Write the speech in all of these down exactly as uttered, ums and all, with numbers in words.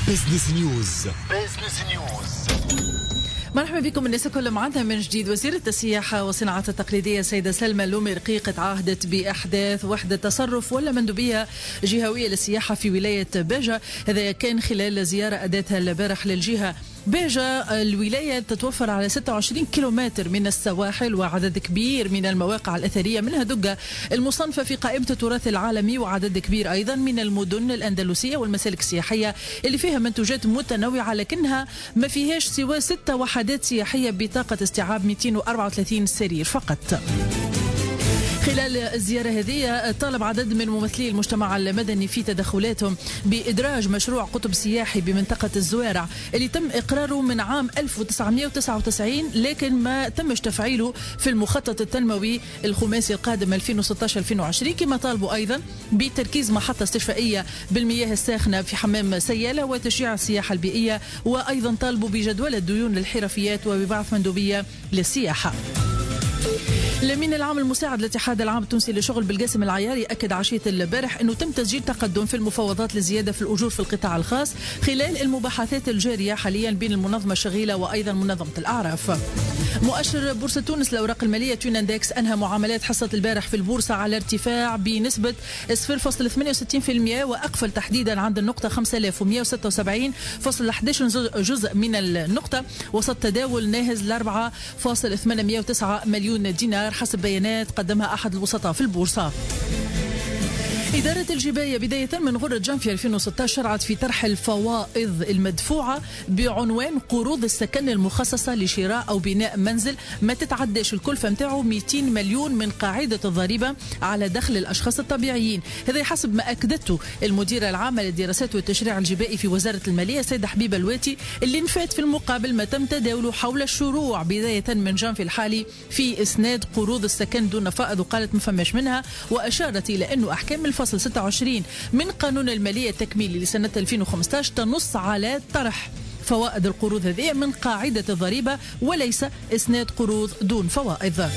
بزنس نيوز. بزنس نيوز. مرحبا بكم الناس الكل، معنا من جديد وزيرة السياحة والصناعة التقليدية السيدة سلمى اللومي رقيق تعهدت بإحداث وحدة تصرف ولا مندوبية جهوية للسياحة في ولاية باجة. هذا كان خلال زيارة أدتها البارح للجهة. باجة الولاية تتوفر على ستة وعشرين كيلومتر من السواحل وعدد كبير من المواقع الأثرية، منها دقة المصنفة في قائمة التراث العالمي، وعدد كبير أيضا من المدن الأندلسية والمسالك السياحية اللي فيها منتوجات متنوعة، لكنها ما فيهاش سوى ستة وحدات سياحية بطاقة استيعاب مئتين وأربعة وثلاثين سرير فقط. خلال الزيارة هذه طالب عدد من ممثلي المجتمع المدني في تدخلاتهم بإدراج مشروع قطب سياحي بمنطقة الزوارع اللي تم إقراره من عام ألف وتسعمئة وتسعة وتسعين، لكن ما تمش تفعيله في المخطط التنموي الخماسي القادم ألفين وستة عشر ألفين وعشرين. كما طالبوا أيضا بتركيز محطة استشفائية بالمياه الساخنة في حمام سيالة وتشجيع السياحة البيئية، وأيضا طالبوا بجدول الديون للحرفيات وببعث مندوبية للسياحة. الأمين العام المساعد للاتحاد العام التونسي للشغل بالقاسم العياري أكد عشية البارح أنه تم تسجيل تقدم في المفاوضات للزيادة في الأجور في القطاع الخاص خلال المباحثات الجارية حاليا بين المنظمة الشغيلة وأيضا منظمة الأعراف. مؤشر بورصة تونس الأوراق المالية تون اندكس أنهى معاملات حصة البارح في البورصة على ارتفاع بنسبة صفر فاصلة ثمانية وستين بالمئة، وأقفل تحديدا عند النقطة خمسة آلاف ومئة وستة وسبعين فاصلة أحد عشر جزء من النقطة، وسط تداول ناهز ل أربعة فاصلة ثمانمئة وتسعة مليون دينار حسب بيانات قدمها أحد الوسطاء في البورصة. إدارة الجباية بداية من غرة جانفي ألفين وستة عشر شرعت في طرح الفوائض المدفوعة بعنوان قروض السكن المخصصة لشراء أو بناء منزل ما تتعداش الكلفة متاعه مئتين مليون من قاعدة الضريبة على دخل الأشخاص الطبيعيين. هذا حسب ما أكدته المديرة العامة للدراسات والتشريع الجبائي في وزارة المالية السيدة حبيبة الواتي، اللي نفات في المقابل ما تم تداوله حول الشروع بداية من جانفي الحالي في إسناد قروض السكن دون فائض، وقالت ما فماش منها، وأشارت إلى أنه أحكام الفصل ستة وعشرين من قانون المالية التكميلي لسنة ألفين وخمسة عشر تنص على طرح فوائد القروض هذه من قاعدة الضريبة وليس إسناد قروض دون فوائد.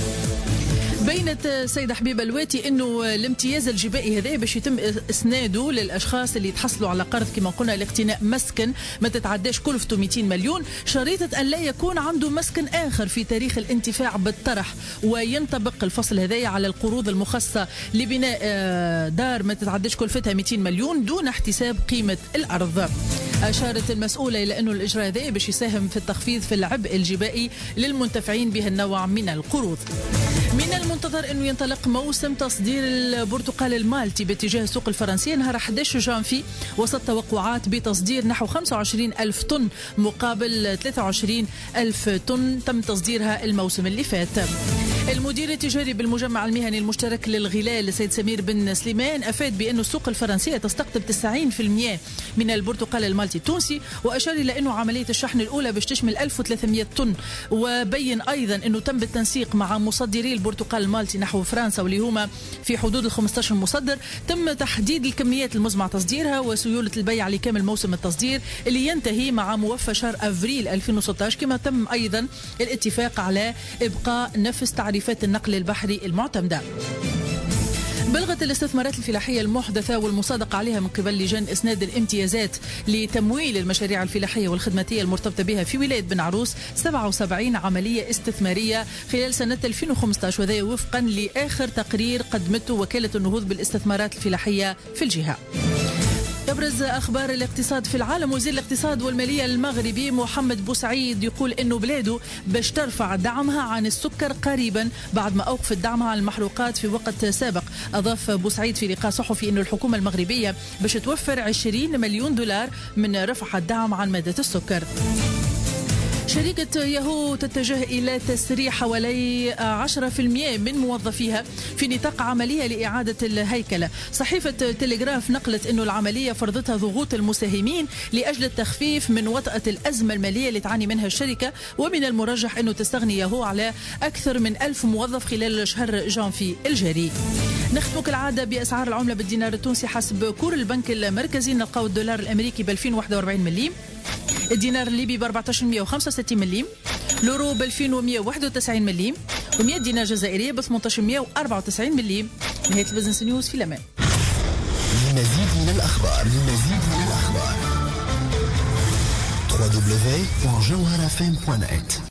بينت السيدة حبيبة الواتي انه الامتياز الجبائي هذا باش يتم اسناده للاشخاص اللي يتحصلوا على قرض كما قلنا لاقتناء مسكن ما تتعداش كلفته مئتين مليون، شريطة ان لا يكون عنده مسكن اخر في تاريخ الانتفاع بالطرح، وينطبق الفصل هذا على القروض المخصصة لبناء دار ما تتعداش كلفتها مئتين مليون دون احتساب قيمة الارض. أشارت المسؤولة إلى أنه الإجراء هذا باش يساهم في التخفيض في العبء الجبائي للمنتفعين به النوع من القروض. من المنتظر أنه ينطلق موسم تصدير البرتقال المالتي باتجاه السوق الفرنسية نهار أحد عشر جانفي، وسط توقعات بتصدير نحو خمسة وعشرين ألف طن مقابل ثلاثة وعشرين ألف طن تم تصديرها الموسم اللي فات. المدير التجاري بالمجمع المهني المشترك للغلال السيد سمير بن سليمان أفاد بأن السوق الفرنسية تستقطب تسعين بالمئة من البرتقال المالتي التونسي، وأشار إلى أنه عملية الشحن الأولى باش تشمل ألف وثلاثمئة طن، وبين أيضا أنه تم بالتنسيق مع مصدري البرتقال المالتي نحو فرنسا واللي هما في حدود ال خمسة عشر مصدر. تم تحديد الكميات المزمع تصديرها وسيولة البيع لكامل موسم التصدير اللي ينتهي مع موفى شهر أفريل ألفين وستة عشر، كما تم أيضا الاتفاق على إبقاء نفس تعريفات النقل البحري المعتمدة. بلغت الاستثمارات الفلاحية المحدثة والمصادقة عليها من قبل لجان إسناد الامتيازات لتمويل المشاريع الفلاحية والخدماتية المرتبطة بها في ولاية بن عروس سبعة وسبعين عملية استثمارية خلال سنة ألفين وخمسة عشر، وذا وفقا لآخر تقرير قدمته وكالة النهوض بالاستثمارات الفلاحية في الجهة. يبرز أخبار الاقتصاد في العالم. وزير الاقتصاد والمالية المغربي محمد بوسعيد يقول إنه بلاده باش ترفع دعمها عن السكر قريبا بعد ما أوقفت دعمها عن المحروقات في وقت سابق. أضاف بوسعيد في لقاء صحفي إنه الحكومة المغربية باش توفر عشرين مليون دولار من رفع الدعم عن مادة السكر. شركة ياهو تتجه إلى تسريح حوالي عشرة بالمئة من موظفيها في نطاق عملية لإعادة الهيكلة. صحيفة تلغراف نقلت أنه العملية فرضتها ضغوط المساهمين لأجل التخفيف من وطأة الأزمة المالية اللي تعاني منها الشركة، ومن المرجح أنه تستغني ياهو على أكثر من ألف موظف خلال شهر جانفي الجاري. نختم كالعادة بأسعار العملة بالدينار التونسي حسب كور البنك المركزي. نلقاو الدولار الأمريكي ب ألفين وواحد وأربعين مليم، الدينار الليبي ب أربعة عشر مئة وخمسة وستين مليم، اليورو ب ألفين ومئة وواحد وتسعين مليم، و100 دينار جزائرية ب ثمانية عشر مئة وأربعة وتسعين مليم. نهاية البزنس نيوز في الأمان. لمزيد من الأخبار لمزيد من الأخبار w w w point jawhara f m point net.